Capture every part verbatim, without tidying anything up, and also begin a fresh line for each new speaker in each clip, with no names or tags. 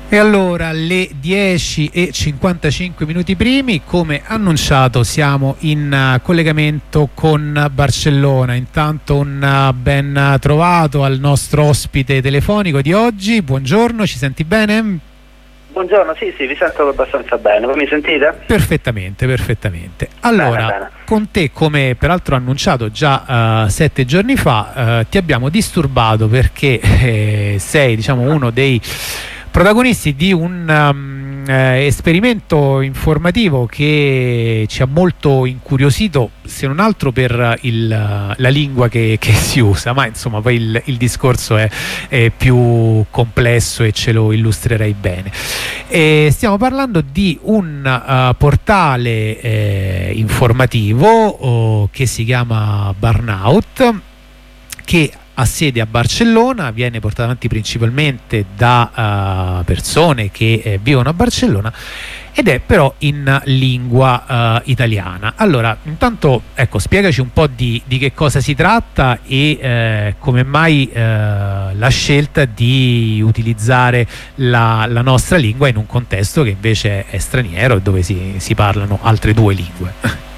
E allora alle dieci e cinquantacinque minuti primi, come annunciato, siamo in uh, collegamento con Barcellona. Intanto un uh, ben trovato al nostro ospite telefonico di oggi. Buongiorno, ci senti bene?
Buongiorno, sì sì, vi sento abbastanza bene. Voi mi sentite?
Perfettamente, perfettamente. Allora,
bene, bene.
Con te, come peraltro annunciato già uh, sette giorni fa, uh, ti abbiamo disturbato perché eh, sei, diciamo, uno dei protagonisti di un um, eh, esperimento informativo che ci ha molto incuriosito, se non altro per il, la lingua che, che si usa, ma insomma poi il, il discorso è, è più complesso e ce lo illustrerai bene. E stiamo parlando di un uh, portale eh, informativo oh, che si chiama Burnout, che ha sede a Barcellona, viene portato avanti principalmente da uh, persone che eh, vivono a Barcellona ed è però in lingua uh, italiana. Allora, intanto, ecco, spiegaci un po' di, di che cosa si tratta e eh, come mai eh, la scelta di utilizzare la, la nostra lingua in un contesto che invece è straniero e dove si, si parlano altre due lingue.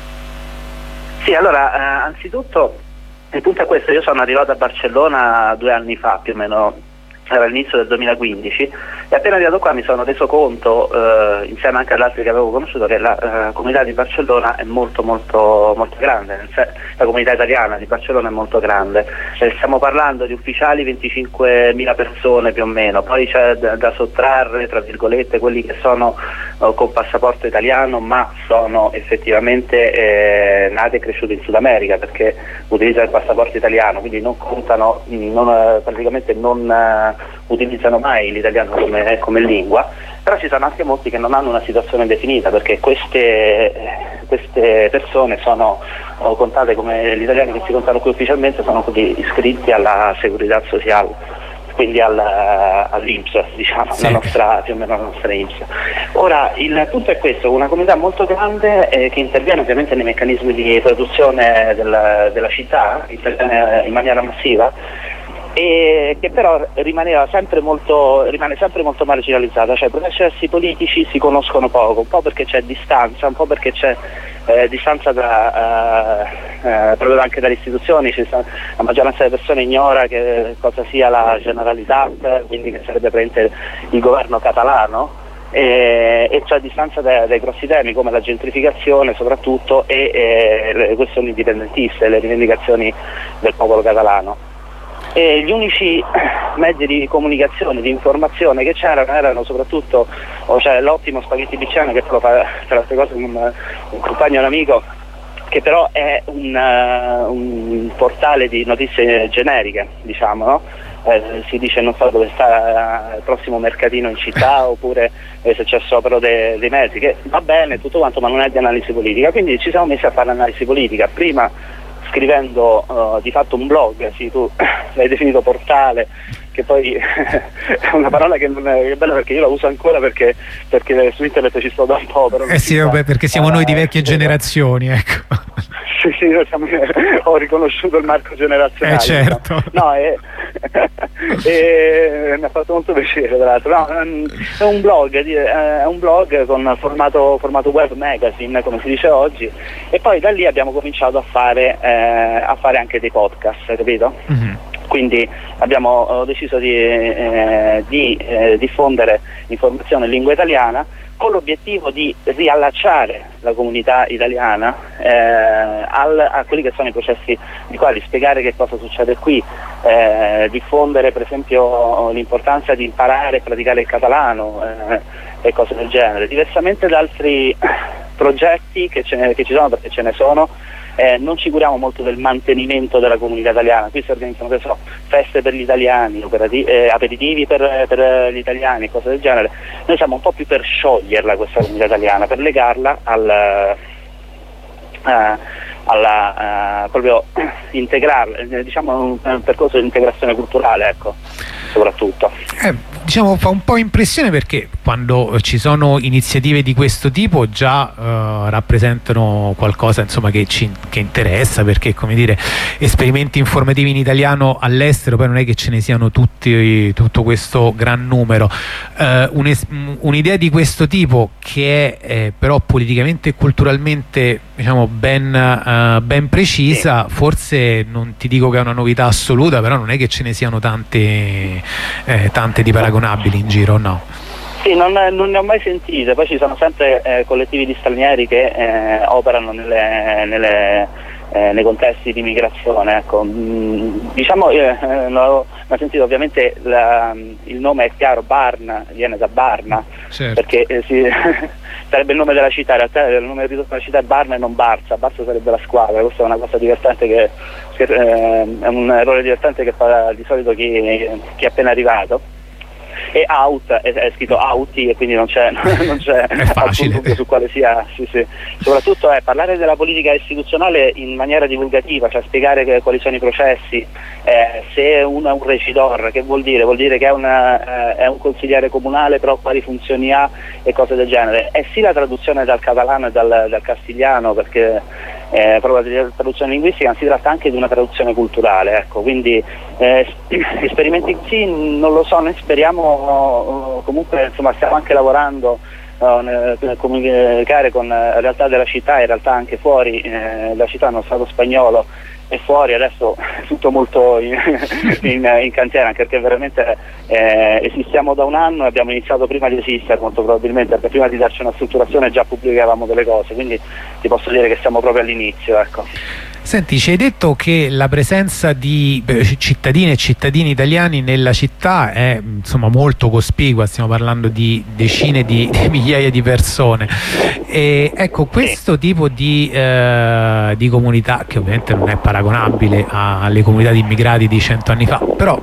Sì, allora, eh, anzitutto il punto è questo: io sono arrivato a Barcellona due anni fa, più o meno, era all'inizio del duemilaquindici, e appena arrivato qua mi sono reso conto, eh, insieme anche ad altri che avevo conosciuto, che la eh, comunità di Barcellona è molto molto molto grande, la comunità italiana di Barcellona è molto grande, eh, stiamo parlando di ufficiali venticinquemila persone più o meno, poi c'è da, da sottrarre, tra virgolette, quelli che sono eh, con passaporto italiano ma sono effettivamente eh, nati e cresciuti in Sud America, perché utilizzano il passaporto italiano, quindi non contano, non, praticamente non eh, utilizzano mai l'italiano come, come lingua. Però ci sono anche molti che non hanno una situazione definita, perché queste, queste persone sono contate come gli italiani che si contano qui ufficialmente, sono quelli iscritti alla Seguridad Social, quindi al, all'I N P S, diciamo, sì. la nostra, più o meno la nostra I N P S. Ora, il punto è questo: una comunità molto grande eh, che interviene ovviamente nei meccanismi di produzione del, della città, interviene in maniera massiva, e che però rimaneva sempre molto, rimane sempre molto marginalizzata, cioè i processi politici si conoscono poco, un po' perché c'è distanza, un po' perché c'è eh, distanza da, eh, eh, proprio anche dalle istituzioni. Ci sta, la maggioranza delle persone ignora che cosa sia la Generalitat, quindi che sarebbe presente il governo catalano, e, e c'è distanza dai, dai grossi temi come la gentrificazione soprattutto e, e le questioni indipendentiste, le rivendicazioni del popolo catalano. E gli unici mezzi di comunicazione, di informazione che c'erano erano soprattutto oh, cioè, l'ottimo Spaghetti Bicciano, che lo fa, tra le altre cose, un, un compagno e un amico, che però è un, uh, un portale di notizie generiche, diciamo, no? Eh, si dice non so dove sta uh, il prossimo mercatino in città oppure eh, se c'è sciopero dei, dei mezzi, che va bene tutto quanto, ma non è di analisi politica. Quindi ci siamo messi a fare analisi politica, prima scrivendo uh, di fatto un blog. Sì, tu l'hai definito portale, che poi è una parola che non è, che è bella, perché io la uso ancora perché, perché su internet ci sto da un po', però
eh sì, vabbè, perché siamo uh, noi di vecchie generazioni, ecco.
Sì, sì, siamo, ho riconosciuto il marco generazionale.
Eh certo.
No, e, e mi ha fatto molto piacere, tra l'altro. No, è un blog, è un blog con formato, formato web magazine, come si dice oggi, e poi da lì abbiamo cominciato a fare, eh, a fare anche dei podcast, capito? Mm-hmm. Quindi abbiamo deciso di, eh, di eh, diffondere informazione in lingua italiana, con l'obiettivo di riallacciare la comunità italiana eh, al, a quelli che sono i processi di qua, di spiegare che cosa succede qui, eh, diffondere per esempio l'importanza di imparare e praticare il catalano eh, e cose del genere, diversamente da altri progetti che, ce ne, che ci sono, perché ce ne sono. Eh, non ci curiamo molto del mantenimento della comunità italiana. Qui si organizzano, che so, feste per gli italiani, eh, aperitivi per, per gli italiani e cose del genere. Noi siamo un po' più per scioglierla questa comunità italiana, per legarla al, eh, alla, eh, proprio integrarla, diciamo un percorso di integrazione culturale, ecco. soprattutto.
Eh, diciamo fa un po' impressione, perché quando ci sono iniziative di questo tipo già eh, rappresentano qualcosa, insomma, che ci che interessa, perché, come dire, esperimenti informativi in italiano all'estero poi non è che ce ne siano tutti, tutto questo gran numero. Eh, un'idea di questo tipo, che è eh, però politicamente e culturalmente, diciamo, ben, eh, ben precisa, sì. Forse non ti dico che è una novità assoluta, però non è che ce ne siano tante, eh, tante di paragonabili in giro, no?
Sì, non, non ne ho mai sentite. Poi ci sono sempre eh, collettivi di stranieri che eh, operano nelle, nelle, eh, nei contesti di migrazione, ecco. Mm, diciamo, eh, non ho mai sentito, ovviamente la, il nome è chiaro, Barna, viene da Barna, certo. Perché eh, si, sarebbe il nome della città, in realtà il nome ridotto della città è Barna e non Barça. Barça sarebbe la squadra. Questa è una cosa divertente, che, che eh, è un errore divertente che fa di solito chi, chi è appena arrivato. E out è, è scritto outi, e quindi non c'è non c'è alcun dubbio su quale sia. Sì, sì. Soprattutto è parlare della politica istituzionale in maniera divulgativa, cioè spiegare che, quali sono i processi, eh, se uno è un regidor, che vuol dire? Vuol dire che è, una, eh, è un consigliere comunale, però quali funzioni ha e cose del genere. È sì la traduzione dal catalano e dal, dal castigliano, perché Eh, proprio la traduzione linguistica, ma si tratta anche di una traduzione culturale, ecco. Quindi eh, esperimenti sì, non lo so, noi speriamo, comunque insomma stiamo anche lavorando uh, nel, nel comunicare con la realtà della città, in realtà anche fuori eh, la città, nello Stato spagnolo e fuori. Adesso è tutto molto in, in, in cantiere, anche perché veramente eh, esistiamo da un anno e abbiamo iniziato prima di esistere, molto probabilmente, perché prima di darci una strutturazione già pubblicavamo delle cose, quindi ti posso dire che siamo proprio all'inizio, ecco.
Senti, ci hai detto che la presenza di cittadine e cittadini italiani nella città è, insomma, molto cospicua, stiamo parlando di decine di, di migliaia di persone, e ecco, questo tipo di, eh, di comunità, che ovviamente non è paragonabile alle comunità di immigrati di cento anni fa, però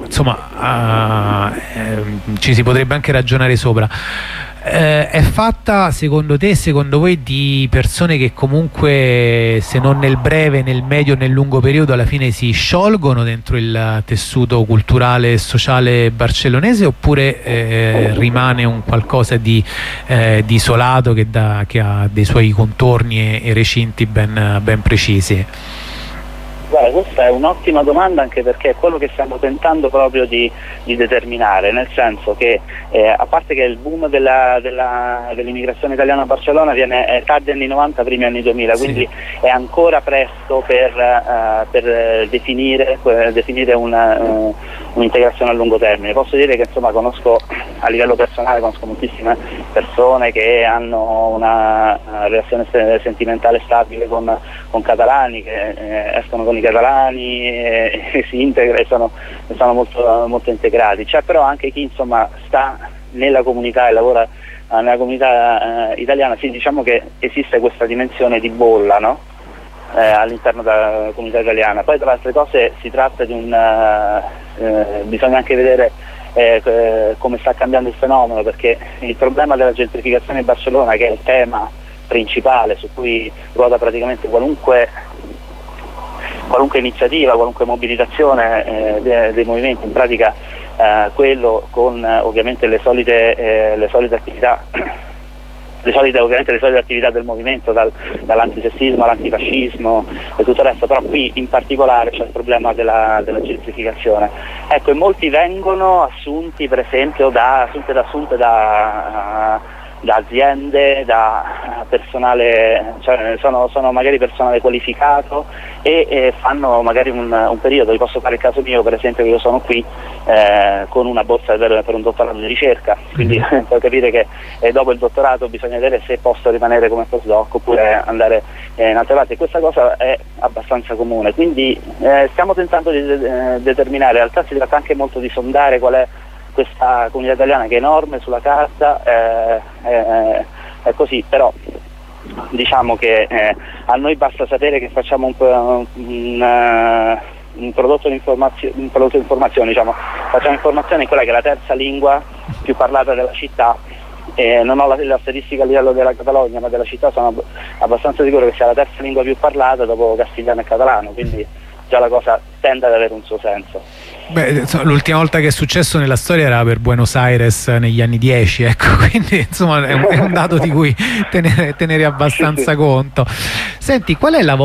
insomma uh, eh, ci si potrebbe anche ragionare sopra. Eh, è fatta, secondo te, secondo voi, di persone che comunque, se non nel breve, nel medio e nel lungo periodo, alla fine si sciolgono dentro il tessuto culturale e sociale barcellonese, oppure eh, rimane un qualcosa di, eh, di isolato, che, da, che ha dei suoi contorni e, e recinti ben, ben precisi?
Guarda, questa è un'ottima domanda, anche perché è quello che stiamo tentando proprio di, di determinare, nel senso che eh, a parte che il boom della, della, dell'immigrazione italiana a Barcellona viene eh, tardi anni novanta, primi anni duemila, sì. Quindi è ancora presto per, uh, per definire, per definire una, uh, un'integrazione a lungo termine. Posso dire che, insomma, conosco a livello personale, conosco moltissime persone che hanno una, una relazione sentimentale stabile con, con catalani, che eh, escono con i catalani e, e si integra e sono, sono molto, molto integrati. C'è però anche chi, insomma, sta nella comunità e lavora eh, nella comunità eh, italiana. Sì, diciamo che esiste questa dimensione di bolla, no? eh, all'interno della comunità italiana. Poi, tra le altre cose, si tratta di un eh, bisogna anche vedere eh, come sta cambiando il fenomeno, perché il problema della gentrificazione di Barcellona, che è il tema principale su cui ruota praticamente qualunque qualunque iniziativa, qualunque mobilitazione eh, dei, dei movimenti, in pratica eh, quello con eh, ovviamente le solite, eh, le solite attività le solite, ovviamente le solite attività del movimento, dal, dall'antisessismo all'antifascismo e tutto il resto, però qui in particolare c'è il problema della, della gentrificazione. Ecco, e molti vengono assunti, per esempio, da assunte da, assunte da uh, da aziende, da personale, cioè sono, sono magari personale qualificato e, e fanno magari un, un periodo. Vi posso fare il caso mio, per esempio, che io sono qui eh, con una borsa per, per un dottorato di ricerca, quindi mm-hmm. puoi capire che eh, dopo il dottorato bisogna vedere se posso rimanere come postdoc oppure andare eh, in altre parti, e questa cosa è abbastanza comune, quindi eh, stiamo tentando di de- determinare. In realtà si tratta anche molto di sondare qual è questa comunità italiana, che è enorme sulla carta, eh, eh, è così, però diciamo che eh, a noi basta sapere che facciamo un, un, un, un prodotto di informazione, un prodotto di informazione, diciamo, facciamo informazione in quella che è la terza lingua più parlata della città. Eh, non ho la, la statistica a livello della Catalogna, ma della città sono ab- abbastanza sicuro che sia la terza lingua più parlata dopo castigliano e catalano, quindi già la cosa tende ad avere un suo senso.
Beh, l'ultima volta che è successo nella storia era per Buenos Aires negli anni dieci, ecco, quindi insomma è un, è un dato di cui tenere, tenere abbastanza conto. Senti, qual è la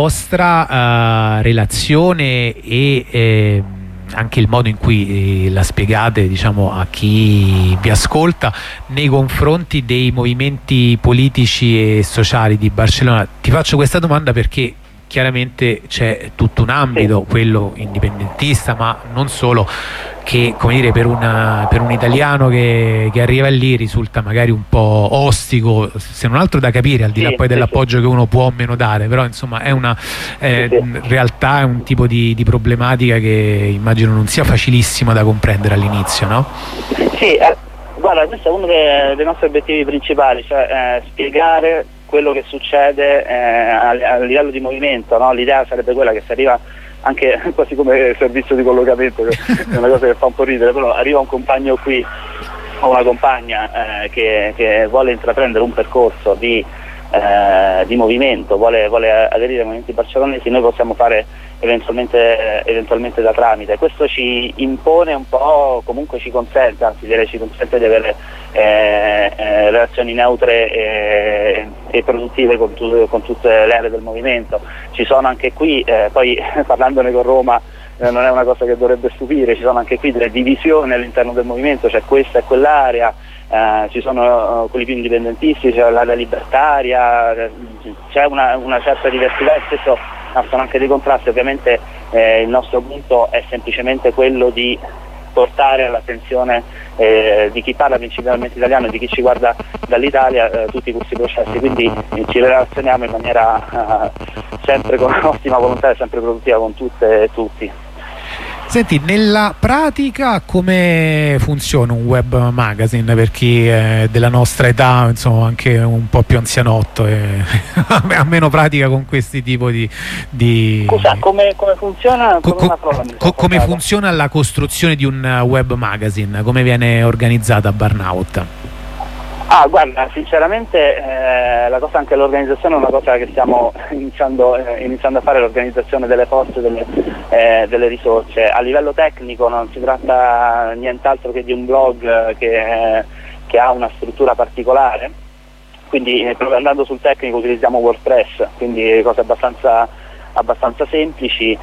vostra uh, relazione e eh, anche il modo in cui eh, la spiegate, diciamo, a chi vi ascolta nei confronti dei movimenti politici e sociali di Barcellona? Ti faccio questa domanda perché chiaramente c'è tutto un ambito, quello indipendentista, ma non solo, che, come dire, per, una, per un italiano che, che arriva lì risulta magari un po' ostico, se non altro da capire, al di là
sì,
poi
sì,
dell'appoggio
sì.
che uno può o meno dare, però insomma è una eh,
sì, sì.
realtà, è un tipo di, di problematica che immagino non sia facilissima da comprendere all'inizio, no?
Sì, eh, guarda, questo è uno dei, dei nostri obiettivi principali, cioè eh, spiegare quello che succede eh, a, a livello di movimento, no? L'idea sarebbe quella che si arriva anche quasi come servizio di collocamento, che è una cosa che fa un po' ridere, però arriva un compagno qui o una compagna eh, che, che vuole intraprendere un percorso di, eh, di movimento, vuole, vuole aderire ai movimenti barcellonesi, noi possiamo fare eventualmente, eventualmente da tramite. Questo ci impone un po', comunque ci consente, anzi direi ci consente di avere eh, eh, relazioni neutre e, e produttive con, tu, con tutte le aree del movimento. Ci sono anche qui, eh, poi parlandone con Roma eh, non è una cosa che dovrebbe stupire, ci sono anche qui delle divisioni all'interno del movimento, c'è questa e quell'area. Uh, ci sono uh, quelli più indipendentisti, c'è l'area libertaria, c'è una, una certa diversità e spesso nascono anche dei contrasti. Ovviamente eh, il nostro punto è semplicemente quello di portare all'attenzione eh, di chi parla principalmente italiano e di chi ci guarda dall'Italia eh, tutti questi processi, quindi eh, ci relazioniamo in maniera uh, sempre con ottima volontà e sempre produttiva con tutte e tutti.
Senti, nella pratica come funziona un web magazine per chi è della nostra età, insomma anche un po' più anzianotto e ha meno pratica con questi tipi di... di...
Scusa, come, come funziona?
Co co co come funziona la costruzione di un web magazine? Come viene organizzata a Burnout?
Ah, guarda, sinceramente eh, la cosa anche l'organizzazione è una cosa che stiamo iniziando, eh, iniziando a fare, l'organizzazione delle forze, delle, eh, delle risorse. A livello tecnico non si tratta nient'altro che di un blog eh, che, eh, che ha una struttura particolare, quindi eh, proprio andando sul tecnico utilizziamo WordPress, quindi cose abbastanza, abbastanza semplici.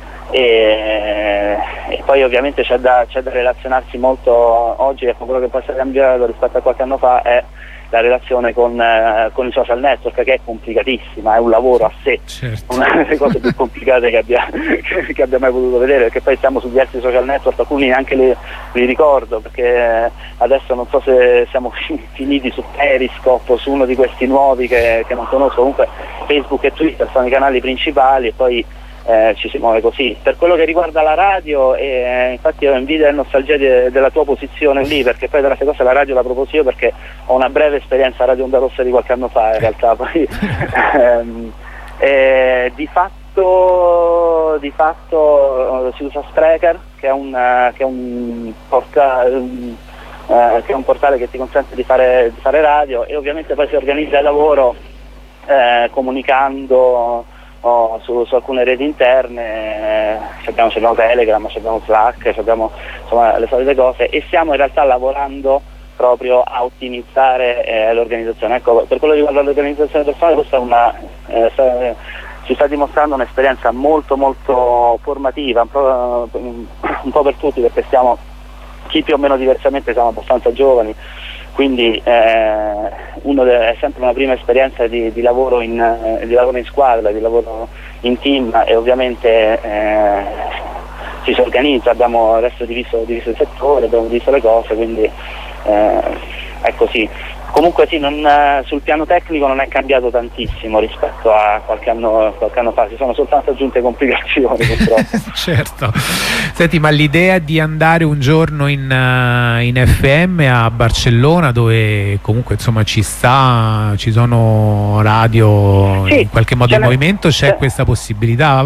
E, e poi ovviamente c'è da, c'è da relazionarsi molto oggi, ecco, quello che può essere cambiato rispetto a qualche anno fa è la relazione con, eh, con i social network, che è complicatissima, è un lavoro a sé,
certo.
Una delle cose più complicate che abbia, che, che abbia mai potuto vedere, perché poi siamo su diversi social network, alcuni neanche li, li ricordo, perché adesso non so se siamo finiti su Periscope o su uno di questi nuovi che, che non conosco. Comunque Facebook e Twitter sono i canali principali e poi Eh, ci si muove così. Per quello che riguarda la radio, eh, infatti ho invidia e nostalgia de della tua posizione lì, perché poi tra le cose la radio la proposi io perché ho una breve esperienza a Radio Onda Rossa di qualche anno fa in realtà, poi ehm, eh, di fatto di fatto si usa Spreaker, che è un, che è un, porta, um, eh, che è un portale che ti consente di fare, di fare radio, e ovviamente poi si organizza il lavoro eh, comunicando Oh, su, su alcune reti interne, eh, abbiamo, abbiamo Telegram, abbiamo Slack, abbiamo insomma le solite cose, e stiamo in realtà lavorando proprio a ottimizzare eh, l'organizzazione. Ecco, per quello che riguarda l'organizzazione personale, questa è una eh, sta, ci sta dimostrando un'esperienza molto molto formativa, un po', un po' per tutti, perché stiamo, chi più o meno diversamente, siamo abbastanza giovani, quindi eh, uno è sempre una prima esperienza di, di, lavoro in, eh, di lavoro in squadra, di lavoro in team, e ovviamente eh, ci si organizza, abbiamo adesso diviso, diviso il settore, abbiamo diviso le cose, quindi eh, è così. Comunque sì, non, sul piano tecnico non è cambiato tantissimo rispetto a qualche anno, qualche anno fa, si sono soltanto aggiunte complicazioni purtroppo.
Certo. Senti, ma l'idea di andare un giorno in, uh, in F M a Barcellona, dove comunque insomma ci sta, ci sono radio
sì,
in qualche modo in movimento, c'è questa possibilità?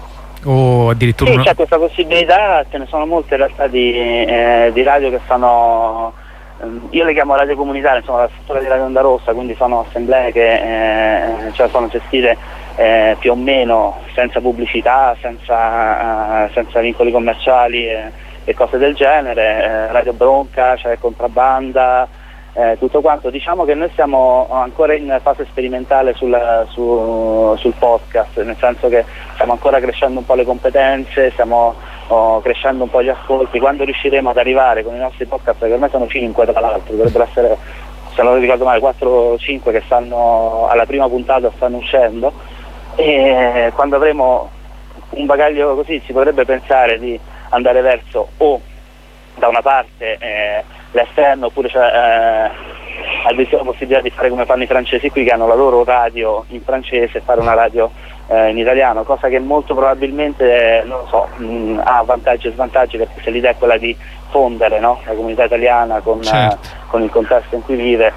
O addirittura
sì,
una...
c'è questa possibilità, ce ne sono molte in realtà di, eh, di radio che fanno... Io le chiamo radio comunitarie, insomma la struttura di Radio Onda Rossa, quindi sono assemblee che eh, cioè sono gestite eh, più o meno senza pubblicità, senza, uh, senza vincoli commerciali e, e cose del genere, eh, Radio Bronca, c'è cioè Contrabbanda, eh, tutto quanto. Diciamo che noi siamo ancora in fase sperimentale sul, su, sul podcast, nel senso che stiamo ancora crescendo un po' le competenze, stiamo oh, crescendo un po' gli ascolti. Quando riusciremo ad arrivare con i nostri podcast, che ormai sono cinque tra l'altro, dovrebbero essere, se non ricordo male, quattro o cinque che stanno alla prima puntata, stanno uscendo, e quando avremo un bagaglio così si potrebbe pensare di andare verso o da una parte eh, l'esterno, oppure cioè, eh, addirittura la possibilità di fare come fanno i francesi qui, che hanno la loro radio in francese, e fare una radio eh, in italiano, cosa che molto probabilmente, non lo so, mh, ha vantaggi e svantaggi, perché se l'idea è quella di fondere, no, la comunità italiana con, certo. eh, con il contesto in cui vive,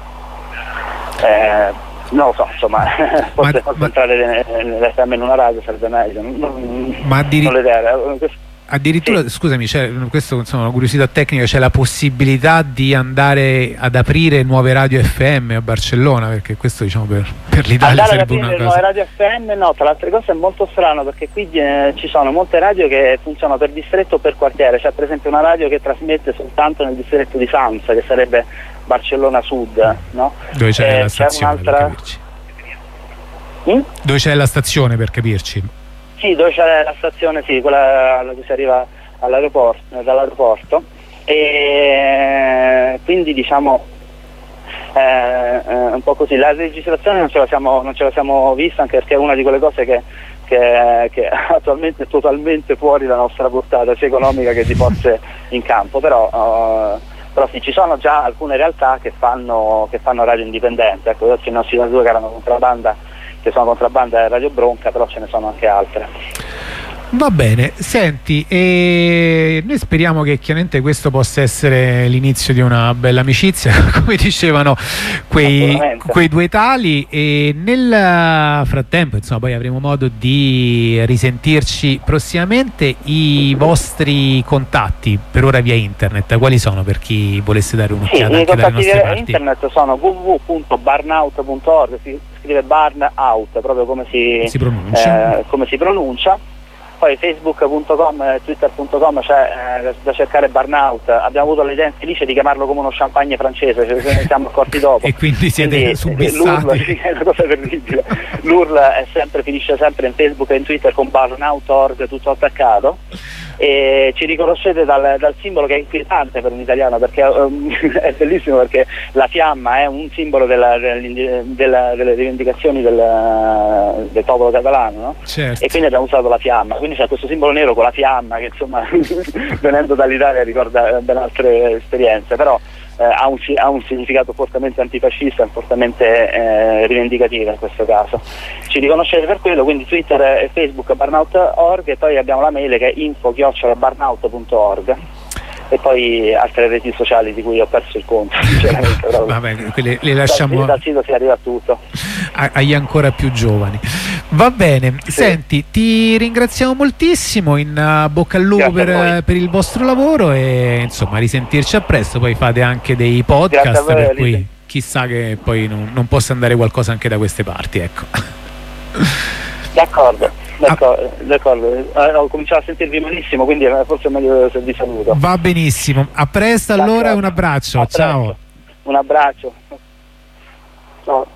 eh, non lo so, insomma, forse concentrare l'F M in una radio sarebbe meglio. Non,
ma addiri-
non l'idea.
addirittura, sì. Scusami, c'è, questo insomma una curiosità tecnica, c'è la possibilità di andare ad aprire nuove radio F M a Barcellona, perché questo diciamo per, per l'Italia
andare
sarebbe una cosa.
Nuove radio F M, no, tra le altre cose è molto strano, perché qui eh, ci sono molte radio che funzionano per distretto o per quartiere. C'è per esempio una radio che trasmette soltanto nel distretto di Sanza, che sarebbe Barcellona Sud, no?
Dove c'è eh, la stazione,
c'è un'altra...
per capirci. Mm? Dove c'è la stazione, per capirci?
Sì, dove c'è la stazione, sì, quella dove si arriva all'aeroporto, dall'aeroporto, e quindi diciamo eh, eh, un po' così. La registrazione non ce la siamo, non ce la siamo vista, anche perché è una di quelle cose che, che, che attualmente è totalmente fuori dalla nostra portata, sia economica che di forze in campo, però, uh, però sì, ci sono già alcune realtà che fanno, che fanno radio indipendente. Ecco, io ne ho citato due che erano Contrabbanda, che sono Contrabbanda e Radio Bronca, però ce ne sono anche altre.
Va bene, senti, e noi speriamo che chiaramente questo possa essere l'inizio di una bella amicizia, come dicevano quei, quei due tali, e nel frattempo insomma poi avremo modo di risentirci prossimamente. I vostri contatti per ora via internet quali sono, per chi volesse dare un'occhiata?
Sì,
anche
i contatti via
parti?
internet sono w w w punto barnout punto org, si scrive Barnout proprio come si,
si pronuncia,
eh, come si pronuncia. Poi facebook punto com e twitter punto com c'è eh, da cercare Barnout. Abbiamo avuto l'idea infelice di chiamarlo come uno champagne francese, ce ne siamo accorti dopo.
E quindi siete quindi, subissati.
L'U R L è una cosa terribile. L'U R L è sempre, finisce sempre in Facebook e in Twitter con Barnout punto org, tutto attaccato. E ci riconoscete dal, dal simbolo, che è inquietante per un italiano, perché um, è bellissimo, perché la fiamma è un simbolo della, della, delle rivendicazioni del, del popolo catalano, no?
Certo.
E quindi abbiamo usato la fiamma, quindi c'è questo simbolo nero con la fiamma che insomma venendo dall'Italia ricorda ben altre esperienze, però eh, ha, un, ha un significato fortemente antifascista e fortemente eh, rivendicativo in questo caso. Ci riconoscete per quello, quindi Twitter e Facebook Barnout punto org, e poi abbiamo la mail che è info chiocciola barnout punto org, e poi altre reti sociali di cui ho perso il conto sinceramente.
Vabbè, quelle le lasciamo
dal sito si arriva a tutto,
agli ancora più giovani. Va bene, sì. Senti, ti ringraziamo moltissimo, in uh, bocca al lupo per, per il vostro lavoro, e insomma risentirci a presto. Poi fate anche dei podcast, voi, per cui Lise. Chissà che poi non, non possa andare qualcosa anche da queste parti, ecco.
D'accordo, d'accordo, ah. d'accordo. Eh, ho cominciato a sentirvi malissimo, quindi forse è meglio se vi saluto.
Va benissimo, a presto allora, un abbraccio, ciao.
Un abbraccio. Ciao.